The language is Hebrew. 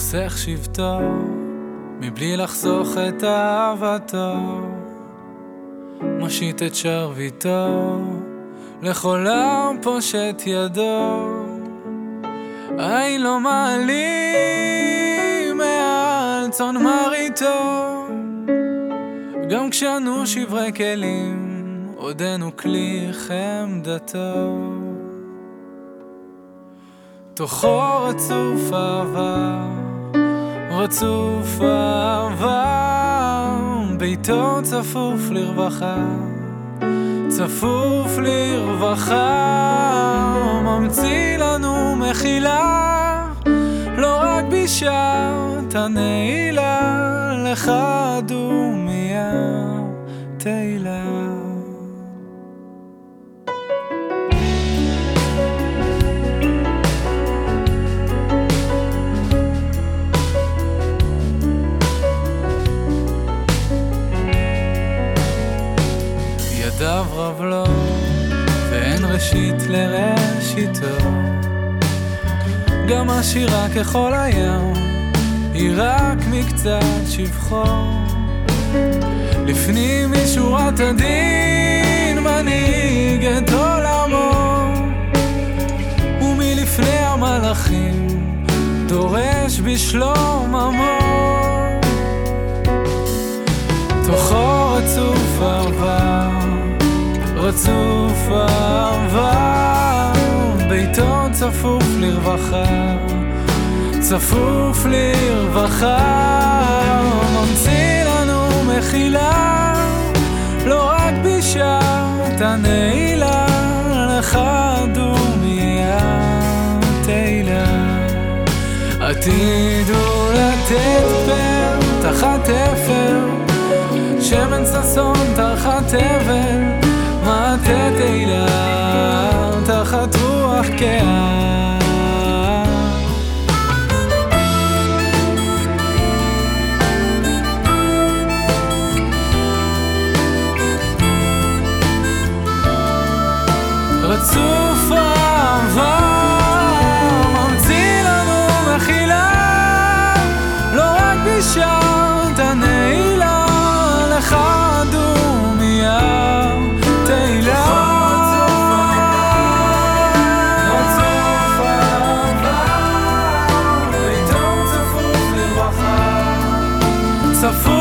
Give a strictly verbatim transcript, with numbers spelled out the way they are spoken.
חוסך שבטו מבלי לחסוך את אהבתו, מושיט את שרביטו לכל עם פושט ידו. אין לו מעלים מעל צאן מרעיתו, גם כשאנו שברי כלים עודנו כלי חמדתו. תוכו רצוף אהבה, רצוף אהבה, ביתו צפוף לרווחה, צפוף לרווחה, ממציא לנו מחילה, לא רק בשעת הנעילה, לך דומיה תהילה. ידיו רב לו ואין ראשית לראשיתו, גם השירה ככל הים היא רק מקצת שבחו. לפנים משורת הדין מנהיג את עולמו, ומלפני המלאכים דורש בשלום עמו. תוכו רצוף אהבה, רצוף אהבה, ביתו צפוף לרווחה, צפוף לרווחה, ממציא לנו מחילה, לא רק בשעת הנעילה, לך דומיה תהילה. עתידו לתת פר תחת אפר, שמן ששון תחת אבל, מטה תהילה תחת רוח קאה. רצוף אהבה, ממציא לנו מחילה, לא רק בשעת הנעילה, לך דומיה תהילה. רצוף אהבה, ביתו צפוף לרווחה, צפוף